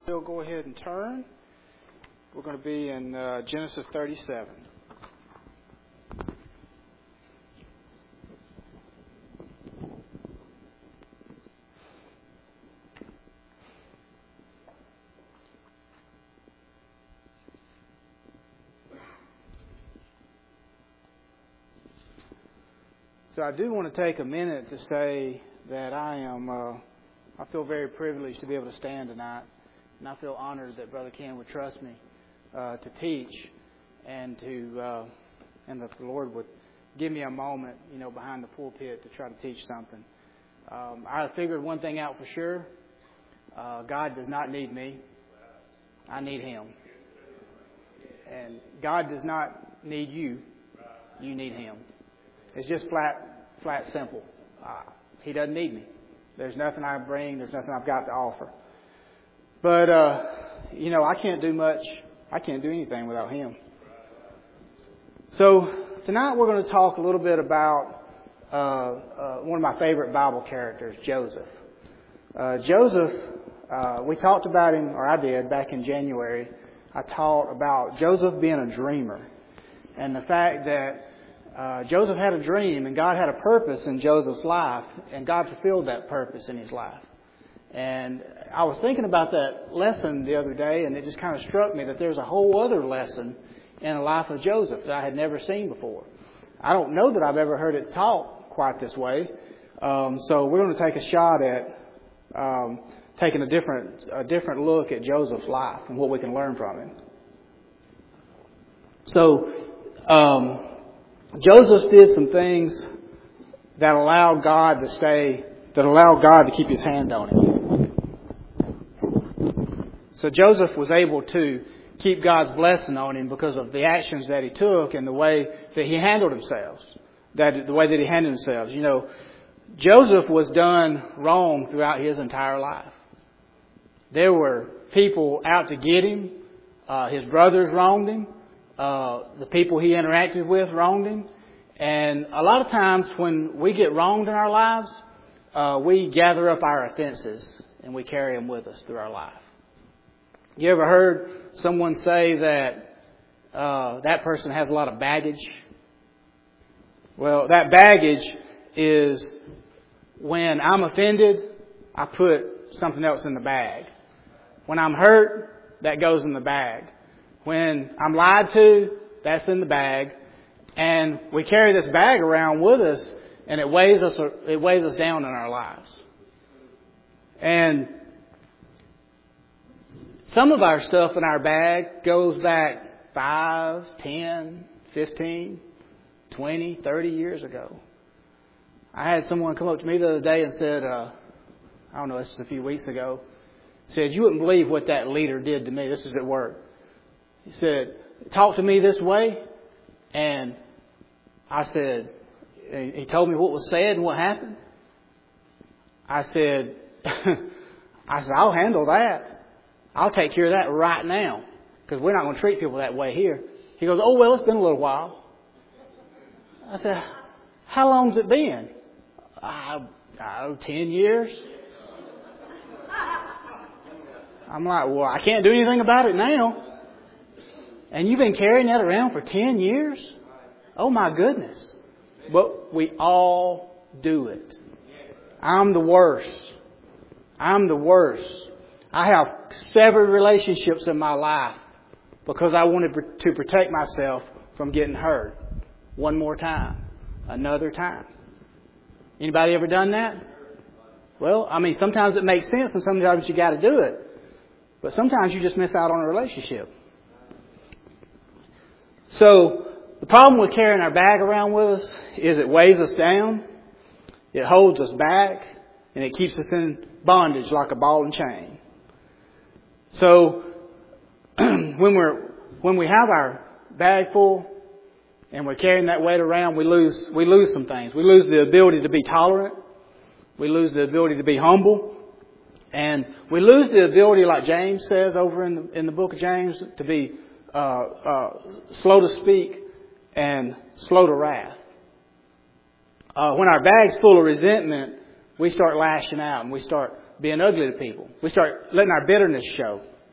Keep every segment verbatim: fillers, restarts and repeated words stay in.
We'll go ahead and turn. We're going to be in uh, Genesis thirty-seven. So I do want to take a minute to say that I am, uh, I feel very privileged to be able to stand tonight. And I feel honored that Brother Ken would trust me uh, to teach and to, uh, and that the Lord would give me a moment, you know, behind the pulpit to try to teach something. Um, I figured one thing out for sure. Uh, God does not need me. I need Him. And God does not need you. You need Him. It's just flat, flat simple. Uh, he doesn't need me. There's nothing I bring. There's nothing I've got to offer. But, uh, you know, I can't do much. I can't do anything without Him. So tonight we're going to talk a little bit about uh, uh, one of my favorite Bible characters, Joseph. Uh, Joseph, uh, we talked about him, or I did, back in January. I taught about Joseph being a dreamer and the fact that Uh, Joseph had a dream, and God had a purpose in Joseph's life, and God fulfilled that purpose in his life. And I was thinking about that lesson the other day, and it just kind of struck me that there's a whole other lesson in the life of Joseph that I had never seen before. I don't know that I've ever heard it taught quite this way. Um, so we're going to take a shot at um, taking a different, a different look at Joseph's life and what we can learn from him. So, um, Joseph did some things that allowed God to stay, that allowed God to keep His hand on him. So Joseph was able to keep God's blessing on him because of the actions that he took and the way that he handled himself. That the way that he handled himself. You know, Joseph was done wrong throughout his entire life. There were people out to get him. Uh, his brothers wronged him. Uh, the people he interacted with wronged him. And a lot of times when we get wronged in our lives, uh, we gather up our offenses and we carry them with us through our life. You ever heard someone say that uh, that person has a lot of baggage? Well, that baggage is when I'm offended, I put something else in the bag. When I'm hurt, that goes in the bag. When I'm lied to, that's in the bag. And we carry this bag around with us, and it weighs us, it weighs us down in our lives. And some of our stuff in our bag goes back five, ten, fifteen, twenty, thirty years ago. I had someone come up to me the other day and said, uh, I don't know, this was a few weeks ago, said, you wouldn't believe what that leader did to me. This is at work. He said, talk to me this way. And I said, he told me what was said and what happened. I said, I said, I'll handle that. I'll take care of that right now. Because we're not going to treat people that way here. He goes, oh, well, it's been a little while. I said, how long's it been? I, I don't know, ten years. I'm like, well, I can't do anything about it now. And you've been carrying that around for ten years? Oh, my goodness. But we all do it. I'm the worst. I'm the worst. I have severed relationships in my life because I wanted to protect myself from getting hurt. One more time. Another time. Anybody ever done that? Well, I mean, sometimes it makes sense and sometimes you got to do it. But sometimes you just miss out on a relationship. So, the problem with carrying our bag around with us is it weighs us down, it holds us back, and it keeps us in bondage like a ball and chain. So, when we're when we have our bag full and we're carrying that weight around, we lose we lose some things. We lose the ability to be tolerant. We lose the ability to be humble. And we lose the ability, like James says over in the, in the book of James, to be uh, uh, slow to speak and slow to wrath. Uh, when our bag's full of resentment, we start lashing out and we start being ugly to people. We start letting our bitterness show.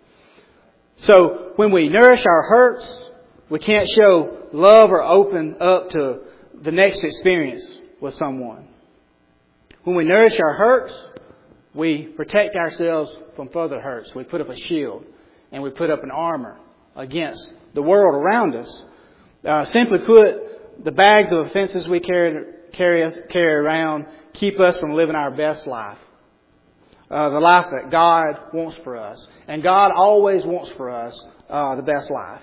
So when we nourish our hurts, we can't show love or open up to the next experience with someone. When we nourish our hurts, we protect ourselves from further hurts. We put up a shield and we put up an armor against the world around us. Uh, simply put, the bags of offenses we carry, carry, us, carry around keep us from living our best life. Uh, the life that God wants for us. And God always wants for us uh, the best life.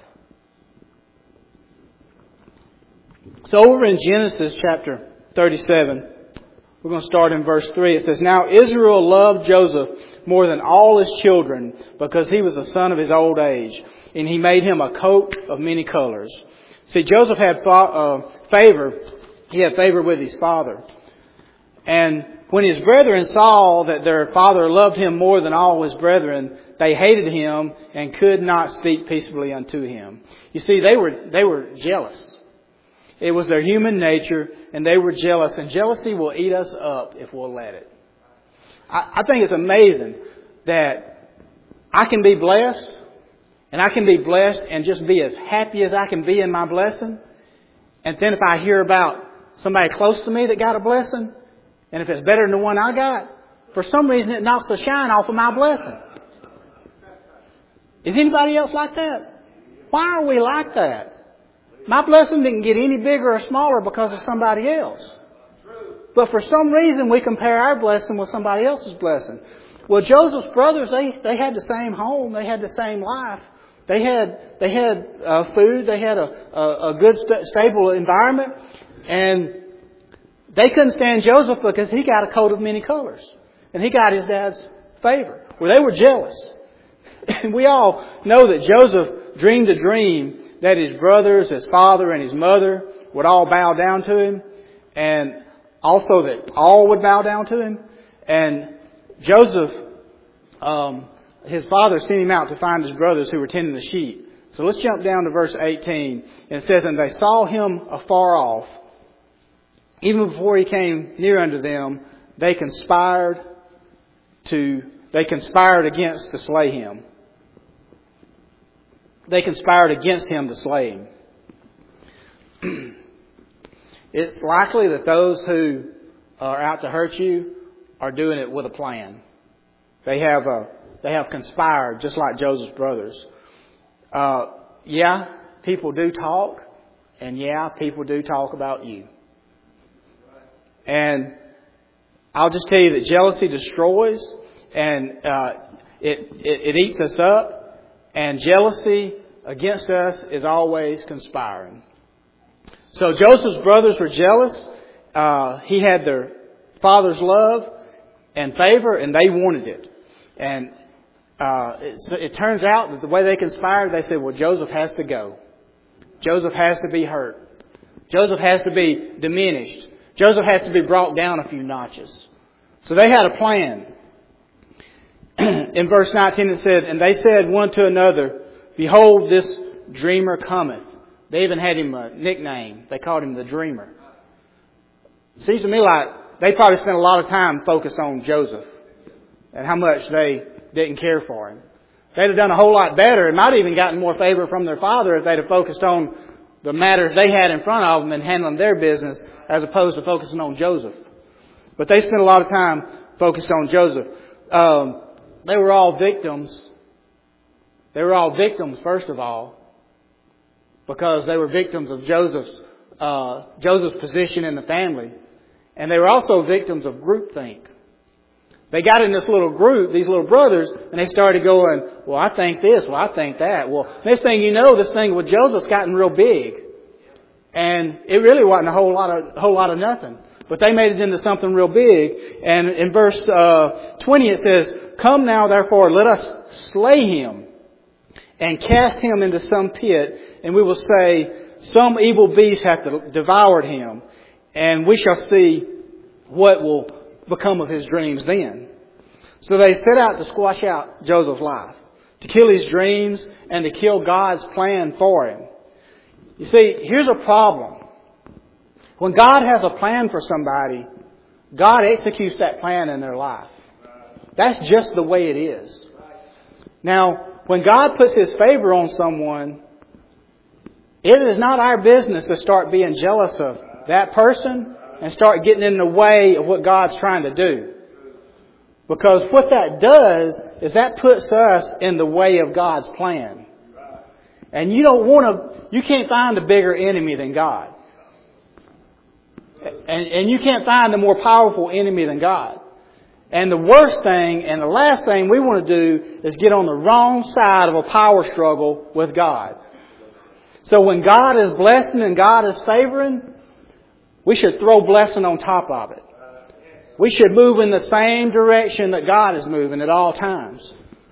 So over in Genesis chapter thirty-seven, we're going to start in verse three. It says, Now Israel loved Joseph more than all his children, because he was the son of his old age, and he made him a coat of many colors. See, Joseph had uh, favor. He had favor with his father. And when his brethren saw that their father loved him more than all his brethren, they hated him and could not speak peaceably unto him. You see, they were they were jealous. It was their human nature, and they were jealous. And jealousy will eat us up if we'll let it. I, I think it's amazing that I can be blessed, and I can be blessed and just be as happy as I can be in my blessing. And then if I hear about somebody close to me that got a blessing, and if it's better than the one I got, for some reason it knocks the shine off of my blessing. Is anybody else like that? Why are we like that? My blessing didn't get any bigger or smaller because of somebody else. But for some reason we compare our blessing with somebody else's blessing. Well, Joseph's brothers, they, they had the same home. They had the same life. They had they had uh, food. They had a, a, a good, st- stable environment. And they couldn't stand Joseph because he got a coat of many colors. And he got his dad's favor. Well, they were jealous. And we all know that Joseph dreamed a dream that his brothers, his father, and his mother would all bow down to him. And also that all would bow down to him. And Joseph, um, his father sent him out to find his brothers who were tending the sheep. So let's jump down to verse eighteen. And it says, And they saw him afar off. Even before he came near unto them, they conspired to, they conspired against to slay him. They conspired against him to slay him. It's likely that those who are out to hurt you are doing it with a plan. They have a, they have conspired, just like Joseph's brothers. Uh, yeah, people do talk, and yeah, people do talk about you. And I'll just tell you that jealousy destroys, and uh, it, it it eats us up. And jealousy against us is always conspiring. So Joseph's brothers were jealous. Uh, he had their father's love and favor, and they wanted it. And uh, it, it turns out that the way they conspired, they said, well, Joseph has to go. Joseph has to be hurt. Joseph has to be diminished. Joseph has to be brought down a few notches. So they had a plan. In verse nineteen it said, And they said one to another, Behold, this dreamer cometh. They even had him a nickname. They called him the Dreamer. It seems to me like they probably spent a lot of time focused on Joseph and how much they didn't care for him. They'd have done a whole lot better and might have even gotten more favor from their father if they'd have focused on the matters they had in front of them and handling their business as opposed to focusing on Joseph. But they spent a lot of time focused on Joseph. Um, they were all victims. They were all victims, first of all, because they were victims of Joseph's uh, Joseph's position in the family. And they were also victims of groupthink. They got in this little group, these little brothers, and they started going, well, I think this, well, I think that. Well, next thing you know, this thing with Joseph's gotten real big. And it really wasn't a whole lot of whole lot of nothing. But they made it into something real big. And in verse uh, twenty it says, Come now, therefore, let us slay him and cast him into some pit. And we will say, Some evil beast hath devoured him. And we shall see what will become of his dreams then. So they set out to squash out Joseph's life, to kill his dreams and to kill God's plan for him. You see, here's a problem. When God has a plan for somebody, God executes that plan in their life. That's just the way it is. Now, when God puts His favor on someone, it is not our business to start being jealous of that person and start getting in the way of what God's trying to do. Because what that does is that puts us in the way of God's plan. And you don't want to, you can't find a bigger enemy than God. And, and you can't find a more powerful enemy than God. And the worst thing and the last thing we want to do is get on the wrong side of a power struggle with God. So when God is blessing and God is favoring, we should throw blessing on top of it. We should move in the same direction that God is moving at all times.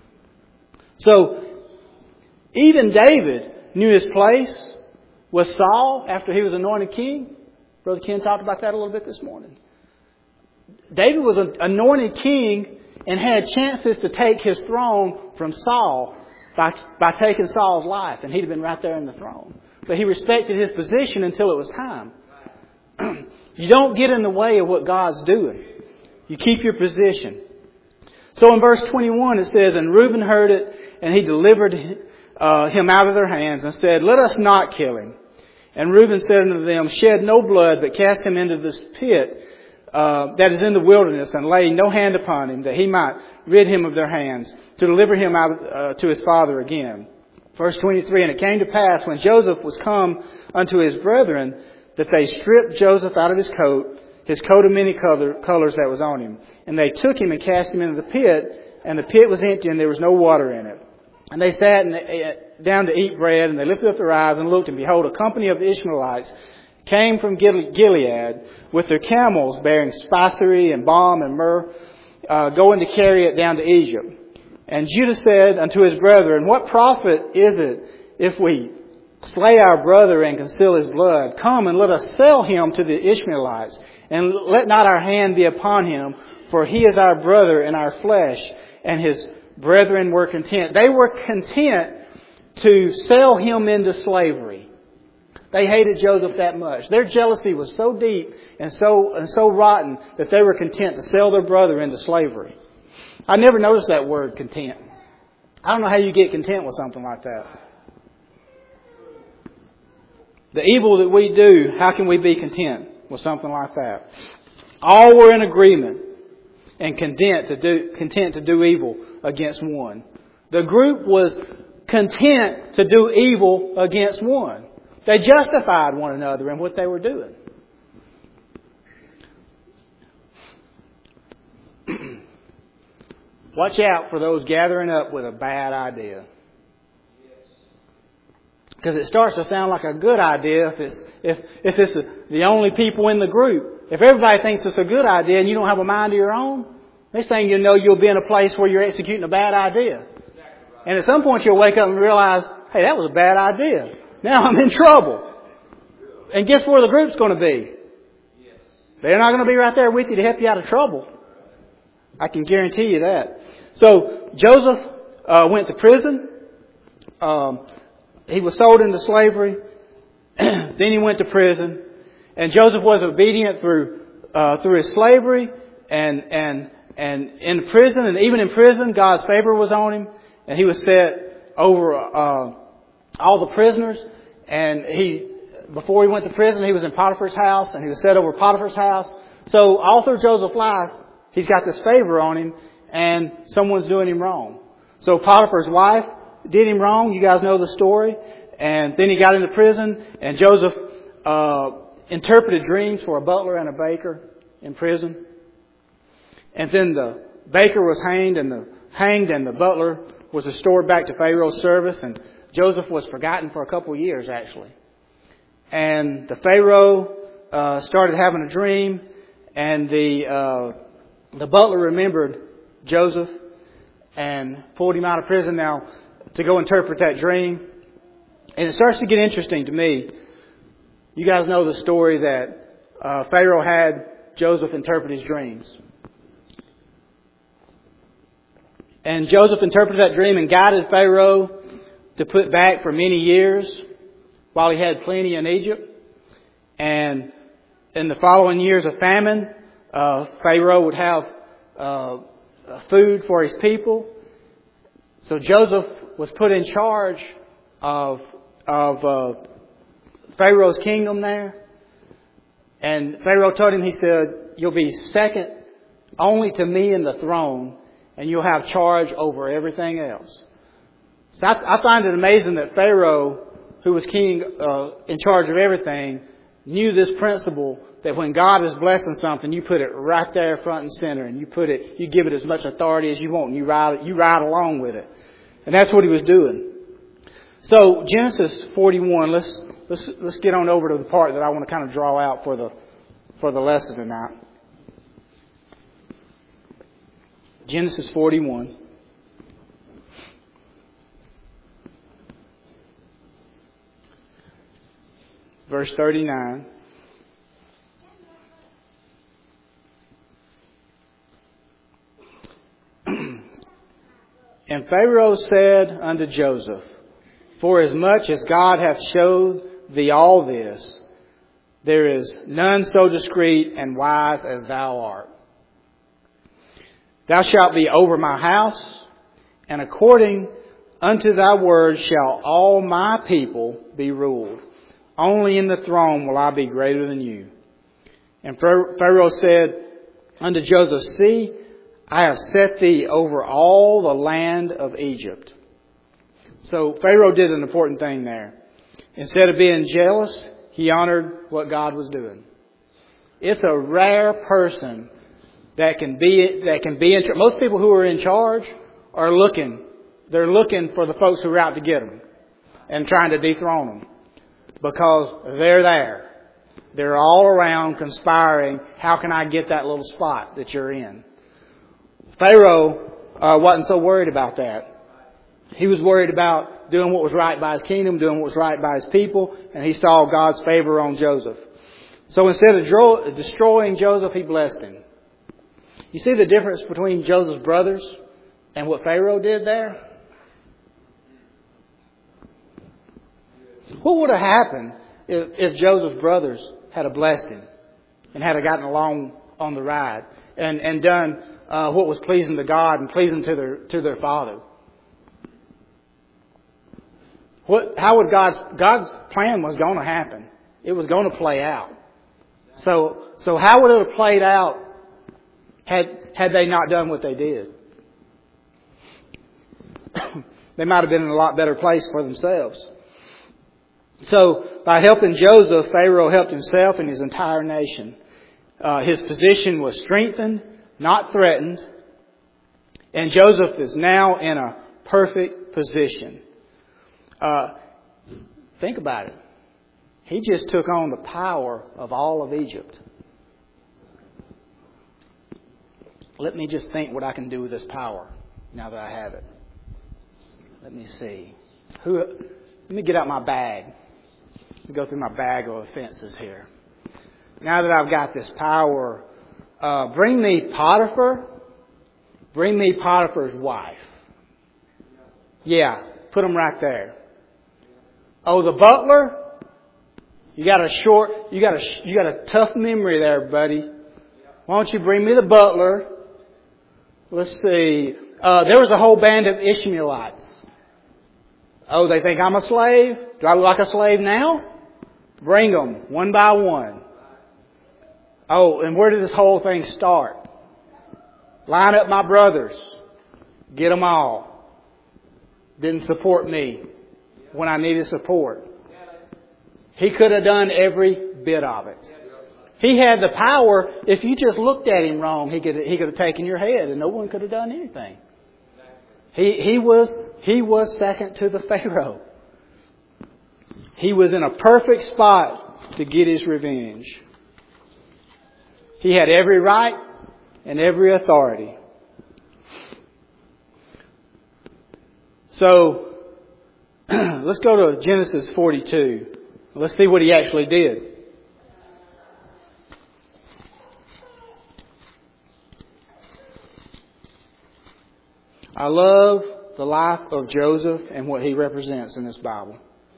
So, even David knew his place with Saul after he was anointed king. Brother Ken talked about that a little bit this morning. David was an anointed king and had chances to take his throne from Saul by, by taking Saul's life. And he'd have been right there in the throne. But he respected his position until it was time. You don't get in the way of what God's doing. You keep your position. So in verse twenty-one it says, "And Reuben heard it, and he delivered uh, him out of their hands, and said, Let us not kill him. And Reuben said unto them, Shed no blood, but cast him into this pit uh, that is in the wilderness, and lay no hand upon him, that he might rid him of their hands, to deliver him out uh, to his father again." Verse twenty-three, "And it came to pass, when Joseph was come unto his brethren, that they stripped Joseph out of his coat, his coat of many color, colors that was on him. And they took him and cast him into the pit, and the pit was empty, and there was no water in it. And they sat and they, uh, down to eat bread, and they lifted up their eyes and looked, and behold, a company of the Ishmaelites came from Gilead with their camels bearing spicery and balm and myrrh, uh, going to carry it down to Egypt. And Judah said unto his brethren, What profit is it if we slay our brother and conceal his blood? Come and let us sell him to the Ishmaelites, and let not our hand be upon him, for he is our brother and our flesh. And his brethren were content. They were content to sell him into slavery. They hated Joseph that much. Their jealousy was so deep and so and so rotten that they were content to sell their brother into slavery. I never noticed that word, content. I don't know how you get content with something like that. The evil that we do, how can we be content with something like that? All were in agreement and content to do, content to do evil against one. The group was content to do evil against one. They justified one another in what they were doing. Watch out for those gathering up with a bad idea. Because it starts to sound like a good idea if it's if if it's the only people in the group. If everybody thinks it's a good idea and you don't have a mind of your own, next thing you know, you'll be in a place where you're executing a bad idea. And at some point you'll wake up and realize, hey, that was a bad idea. Now I'm in trouble. And guess where the group's going to be? They're not going to be right there with you to help you out of trouble. I can guarantee you that. So Joseph uh, went to prison. Um, he was sold into slavery. Then he went to prison. And Joseph was obedient through uh, through his slavery and and and in prison. And even in prison, God's favor was on him. And he was set over uh, all the prisoners. And he, before he went to prison, he was in Potiphar's house. And he was set over Potiphar's house. So all through Joseph's life, he's got this favor on him, and someone's doing him wrong. So Potiphar's wife did him wrong. You guys know the story. And then he got into prison, and Joseph uh, interpreted dreams for a butler and a baker in prison. And then the baker was hanged, and the hanged, and the butler was restored back to Pharaoh's service. And Joseph was forgotten for a couple of years, actually. And the Pharaoh uh, started having a dream, and the uh, The butler remembered Joseph and pulled him out of prison now to go interpret that dream. And it starts to get interesting to me. You guys know the story that uh, Pharaoh had Joseph interpret his dreams. And Joseph interpreted that dream and guided Pharaoh to put back for many years while he had plenty in Egypt. And in the following years of famine, Uh, Pharaoh would have uh, food for his people. So Joseph was put in charge of of uh, Pharaoh's kingdom there. And Pharaoh told him, he said, you'll be second only to me in the throne, and you'll have charge over everything else. So I, I find it amazing that Pharaoh, who was king uh, in charge of everything, knew this principle that when God is blessing something, you put it right there front and center, and you put it, you give it as much authority as you want, and you ride, you ride along with it. And that's what he was doing. So Genesis forty-one, let's let's let's get on over to the part that I want to kind of draw out for the for the lesson tonight. Genesis forty-one. Verse thirty-nine. And Pharaoh said unto Joseph, forasmuch as God hath showed thee all this, there is none so discreet and wise as thou art. Thou shalt be over my house, and according unto thy word shall all my people be ruled. Only in the throne will I be greater than you. And Pharaoh said unto Joseph, see, I have set thee over all the land of Egypt. So Pharaoh did an important thing there. Instead of being jealous, he honored what God was doing. It's a rare person that can be that can be in charge. Most people who are in charge are looking. They're looking for the folks who are out to get them and trying to dethrone them because they're there. They're all around conspiring. How can I get that little spot that you're in? Pharaoh uh, wasn't so worried about that. He was worried about doing what was right by his kingdom, doing what was right by his people, and he saw God's favor on Joseph. So instead of dro- destroying Joseph, he blessed him. You see the difference between Joseph's brothers and what Pharaoh did there? What would have happened if, if Joseph's brothers had have blessed him and had have gotten along on the ride and, and done uh, what was pleasing to God and pleasing to their to their father? What? How would God's God's plan was going to happen? It was going to play out. So so how would it have played out had had they not done what they did? They might have been in a lot better place for themselves. So by helping Joseph, Pharaoh helped himself and his entire nation. Uh, his position was strengthened, not threatened, and Joseph is now in a perfect position. Uh, think about it. He just took on the power of all of Egypt. Let me just think what I can do with this power now that I have it. Let me see. Who? Let me get out my bag. Let me go through my bag of offenses here. Now that I've got this power, uh, bring me Potiphar. Bring me Potiphar's wife. Yeah, put them right there. Oh, the butler. You got a short. You got a you got a tough memory there, buddy. Why don't you bring me the butler? Let's see. Uh, there was a whole band of Ishmaelites. Oh, they think I'm a slave? Do I look like a slave now? Bring them one by one. Oh, and where did this whole thing start? Line up my brothers. Get them all. Didn't support me when I needed support. He could have done every bit of it. He had the power. If you just looked at him wrong, he could he could have taken your head and no one could have done anything. He he was he was second to the Pharaoh. He was in a perfect spot to get his revenge. He had every right and every authority. So let's go to Genesis forty-two. Let's see what he actually did. I love the life of Joseph and what he represents in this Bible.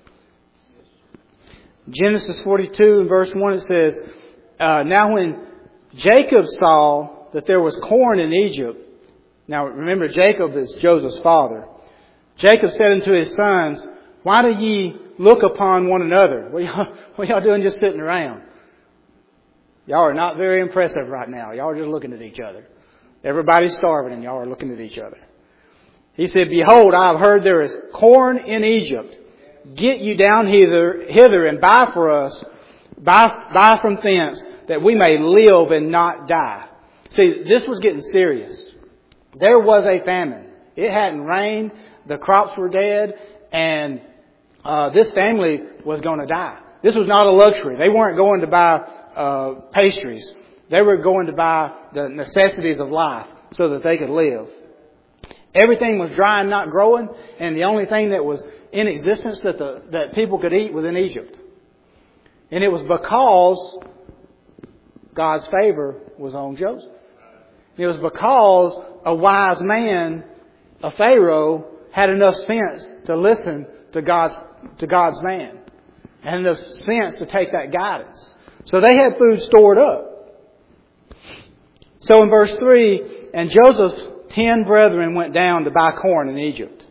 Genesis forty-two and verse one, it says, uh, now when Jacob saw that there was corn in Egypt. Now remember, Jacob is Joseph's father. Jacob said unto his sons, why do ye look upon one another? What y'all, what y'all doing just sitting around? Y'all are not very impressive right now. Y'all are just looking at each other. Everybody's starving and y'all are looking at each other. He said, behold, I have heard there is corn in Egypt. Get you down hither, hither and buy for us, buy, buy from thence, that we may live and not die. See, this was getting serious. There was a famine. It hadn't rained. The crops were dead. And uh, this family was going to die. This was not a luxury. They weren't going to buy uh, pastries. They were going to buy the necessities of life so that they could live. Everything was dry and not growing. And the only thing that was in existence that the that people could eat was in Egypt. And it was because God's favor was on Joseph. It was because a wise man, a Pharaoh, had enough sense to listen to God's to God's man, and enough sense to take that guidance. So they had food stored up. So in verse three, and Joseph's ten brethren went down to buy corn in Egypt.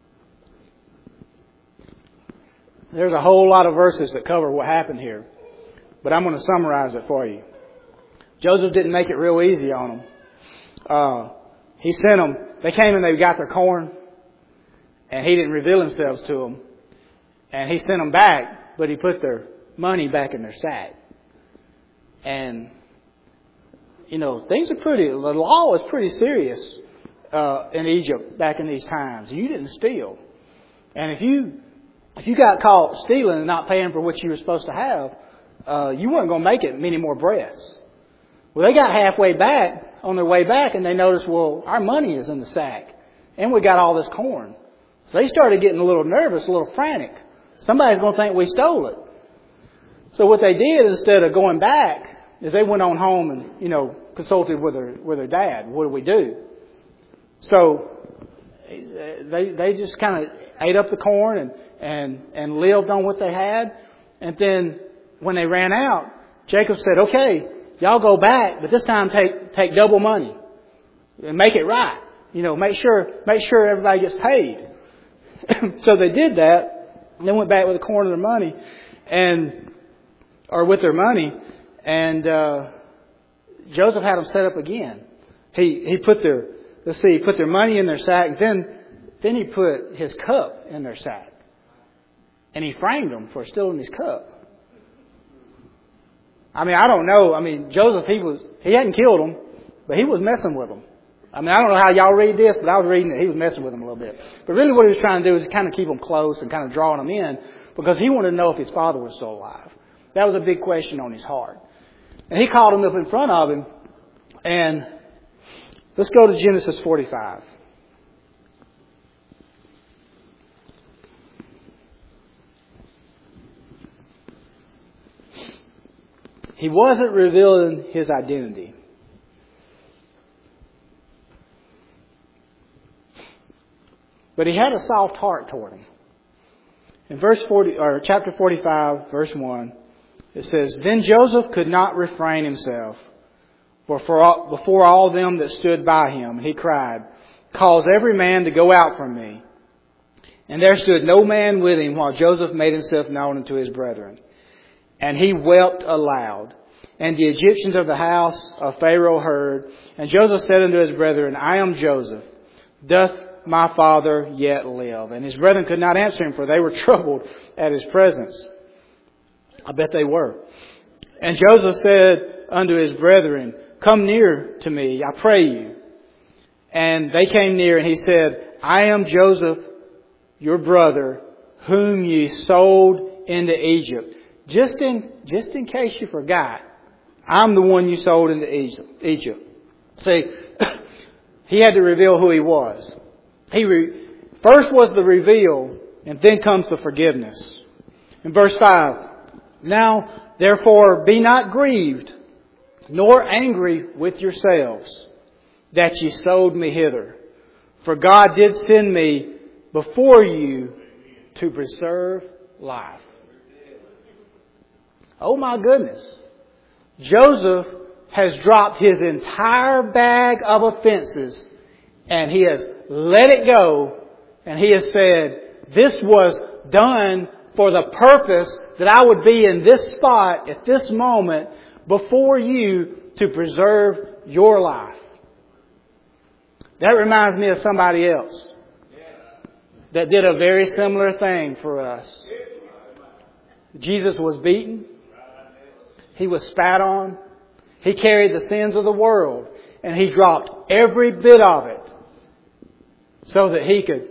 There's a whole lot of verses that cover what happened here, but I'm going to summarize it for you. Joseph didn't make it real easy on them. Uh, he sent them. They came and they got their corn, and he didn't reveal himself to them. And he sent them back, but he put their money back in their sack. And, you know, things are pretty, the law is pretty serious uh, in Egypt back in these times. You didn't steal. And if you if you got caught stealing and not paying for what you were supposed to have, uh, you weren't going to make it many more breaths. Well, they got halfway back, on their way back, and they noticed, well, our money is in the sack. And we got all this corn. So they started getting a little nervous, a little frantic. Somebody's going to think we stole it. So what they did, instead of going back, is they went on home and, you know, consulted with their with their dad. What do we do? So they they just kind of ate up the corn and, and, and lived on what they had. And then when they ran out, Jacob said, okay, y'all go back, but this time take take double money and make it right. You know, make sure make sure everybody gets paid. So they did that. And they went back with a corn of their money, and or with their money, and uh, Joseph had them set up again. He he put their let's see, he put their money in their sack. Then then he put his cup in their sack, and he framed them for stealing his cup. I mean, I don't know. I mean, Joseph, he was he hadn't killed them, but he was messing with them. I mean, I don't know how y'all read this, but I was reading it. He was messing with them a little bit. But really what he was trying to do is kind of keep them close and kind of drawing them in, because he wanted to know if his father was still alive. That was a big question on his heart. And he called him up in front of him. And let's go to Genesis forty-five. He wasn't revealing his identity. But he had a soft heart toward him. In verse forty, or chapter forty-five, verse one, it says, Then Joseph could not refrain himself before all, before all them that stood by him. And he cried, Cause every man to go out from me. And there stood no man with him while Joseph made himself known unto his brethren. And he wept aloud. And the Egyptians of the house of Pharaoh heard. And Joseph said unto his brethren, I am Joseph. Doth my father yet live? And his brethren could not answer him, for they were troubled at his presence. I bet they were. And Joseph said unto his brethren, Come near to me, I pray you. And they came near, and he said, I am Joseph, your brother, whom ye sold into Egypt. Just in, just in case you forgot, I'm the one you sold into Egypt. See, he had to reveal who he was. He re- first was the reveal, and then comes the forgiveness. In verse five, Now, therefore, be not grieved, nor angry with yourselves, that ye sold me hither. For God did send me before you to preserve life. Oh my goodness. Joseph has dropped his entire bag of offenses, and he has let it go And He has said, this was done for the purpose that I would be in this spot at this moment before you to preserve your life. That reminds me of somebody else that did a very similar thing for us. Jesus was beaten. He was spat on. He carried the sins of the world. And He dropped every bit of it so that He could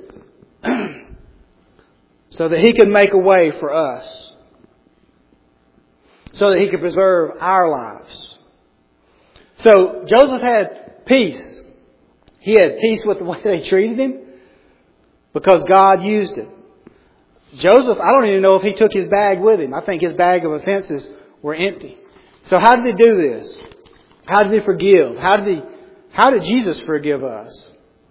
so that He could make a way for us. So that He could preserve our lives. So Joseph had peace. He had peace with the way they treated him because God used it. Joseph, I don't even know if he took his bag with him. I think his bag of offenses were empty. So how did he do this? How did he forgive? How did he, how did Jesus forgive us?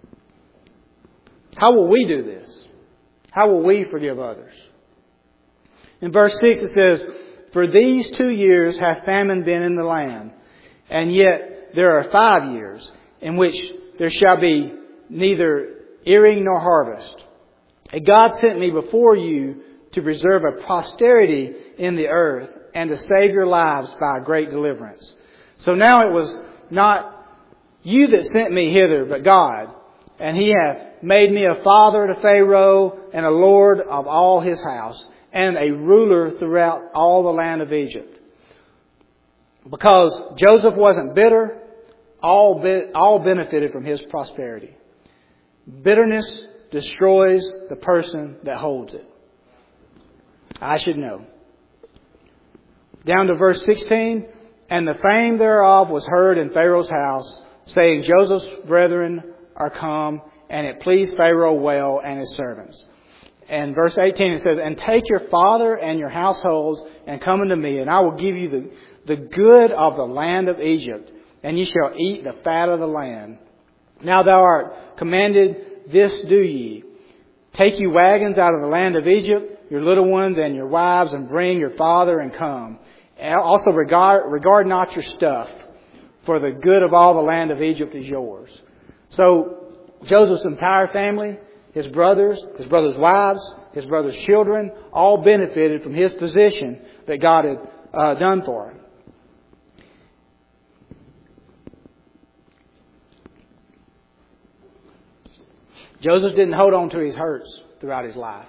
How will we do this? How will we forgive others? In verse six it says, for these two years hath famine been in the land, and yet there are five years in which there shall be neither earing nor harvest. And God sent me before you to preserve a posterity in the earth and to save your lives by a great deliverance. So now it was not you that sent me hither, but God. And He hath made me a father to Pharaoh and a lord of all his house and a ruler throughout all the land of Egypt. Because Joseph wasn't bitter, all, be, all benefited from his prosperity. Bitterness destroys the person that holds it. I should know. Down to verse sixteen. And the fame thereof was heard in Pharaoh's house, saying, Joseph's brethren are come, and it pleased Pharaoh well and his servants. And verse eighteen it says, and take your father and your households and come unto me, and I will give you the, the good of the land of Egypt, and ye shall eat the fat of the land. Now thou art commanded, this do ye. Take you wagons out of the land of Egypt, your little ones and your wives, and bring your father and come. And also regard, regard not your stuff, for the good of all the land of Egypt is yours. So Joseph's entire family, his brothers, his brothers' wives, his brothers' children, all benefited from his position that God had uh, done for him. Joseph didn't hold on to his hurts throughout his life.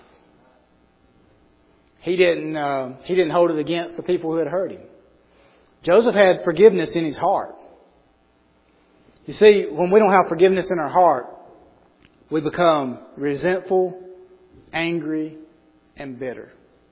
He didn't, uh, he didn't hold it against the people who had hurt him. Joseph had forgiveness in his heart. You see, when we don't have forgiveness in our heart, we become resentful, angry, and bitter.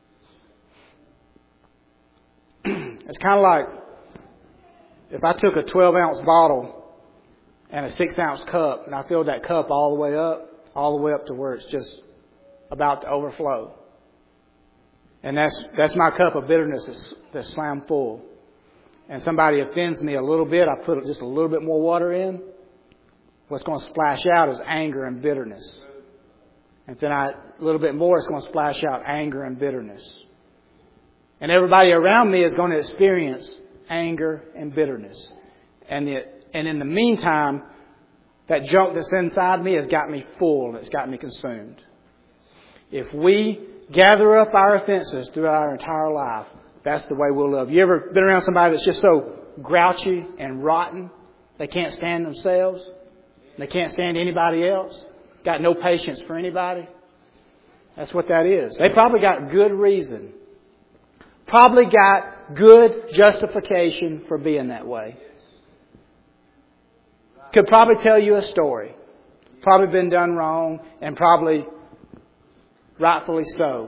It's kind of like if I took a twelve ounce bottle and a six ounce cup and I filled that cup all the way up, all the way up to where it's just about to overflow. And that's that's my cup of bitterness that's, that's slammed full. And somebody offends me a little bit, I put just a little bit more water in. What's going to splash out is anger and bitterness. And then I, a little bit more, it's going to splash out anger and bitterness. And everybody around me is going to experience anger and bitterness. And the, and in the meantime, that junk that's inside me has got me full and it's got me consumed. If we gather up our offenses throughout our entire life, that's the way we'll live. You ever been around somebody that's just so grouchy and rotten, they can't stand themselves? They can't stand anybody else? Got no patience for anybody? That's what that is. They probably got good reason. Probably got good justification for being that way. Could probably tell you a story. Probably been done wrong and probably rightfully so.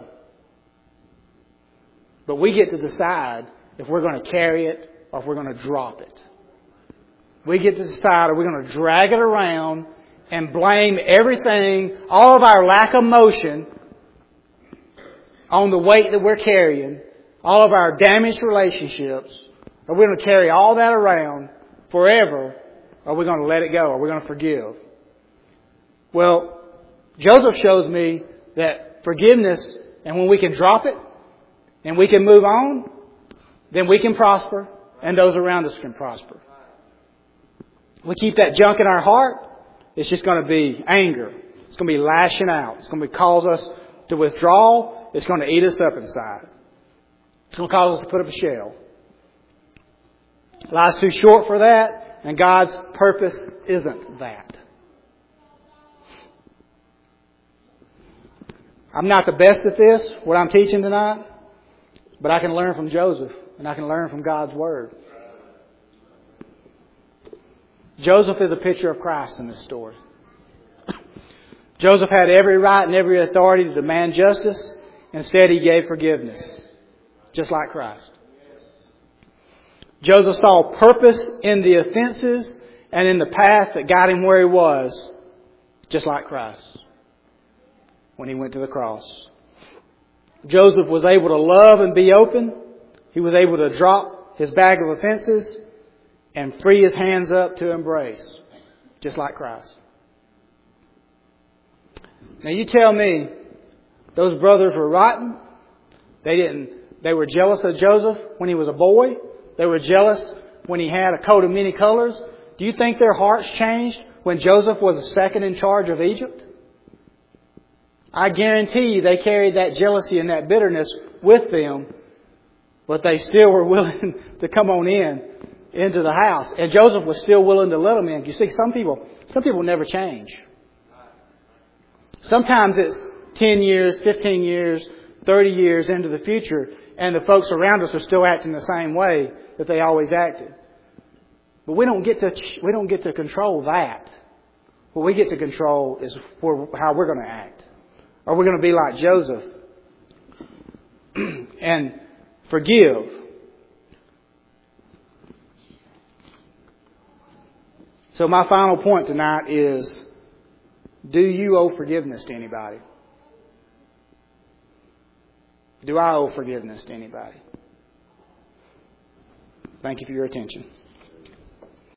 But we get to decide if we're going to carry it or if we're going to drop it. We get to decide, are we going to drag it around and blame everything, all of our lack of motion on the weight that we're carrying, all of our damaged relationships? Are we going to carry all that around forever? Or are we going to let it go? Are we going to forgive? Well, Joseph shows me that forgiveness, and when we can drop it and we can move on, then we can prosper and those around us can prosper. We keep that junk in our heart, it's just going to be anger It's going to be lashing out. It's going to be cause us to withdraw. It's going to eat us up inside. It's going to cause us to put up a shell. Life's too short for that, and God's purpose isn't that. I'm not the best at this, what I'm teaching tonight, but I can learn from Joseph, and I can learn from God's Word. Joseph is a picture of Christ in this story. Joseph had every right and every authority to demand justice. Instead, he gave forgiveness, just like Christ. Joseph saw purpose in the offenses and in the path that got him where he was, just like Christ when he went to the cross. Joseph was able to love and be open. He was able to drop his bag of offenses and free his hands up to embrace, just like Christ. Now you tell me, those brothers were rotten. They didn't. They were jealous of Joseph when he was a boy. They were jealous when he had a coat of many colors. Do you think their hearts changed when Joseph was a second in charge of Egypt? I guarantee you they carried that jealousy and that bitterness with them, but they still were willing to come on in into the house. And Joseph was still willing to let them in. You see, some people, some people never change. Sometimes it's ten years, fifteen years, thirty years into the future, and the folks around us are still acting the same way that they always acted. But we don't get to we don't get to control that. What we get to control is for how we're going to act. Are we going to be like Joseph and forgive? So my final point tonight is, do you owe forgiveness to anybody? Do I owe forgiveness to anybody? Thank you for your attention.